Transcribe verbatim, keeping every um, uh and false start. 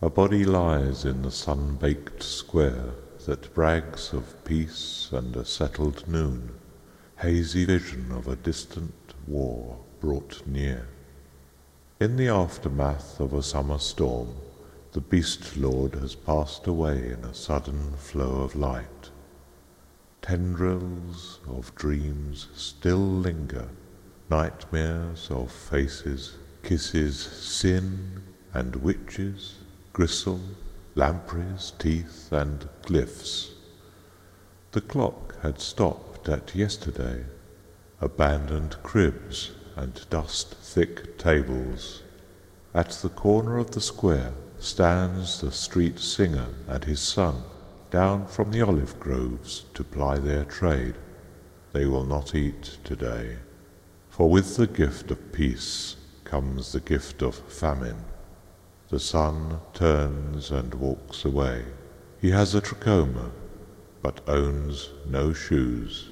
A body lies in the sun-baked square that brags of peace and a settled noon, hazy vision of a distant war brought near. In the aftermath of a summer storm, the beast lord has passed away in a sudden flow of light. Tendrils of dreams still linger, nightmares of faces, kisses, sin and witches, gristle, lampreys, teeth and glyphs. The clock had stopped at yesterday, abandoned cribs and dust-thick tables. At the corner of the square stands the street singer and his son, down from the olive groves to ply their trade. They will not eat today, for with the gift of peace comes the gift of famine. The son turns and walks away. He has a trachoma, but owns no shoes.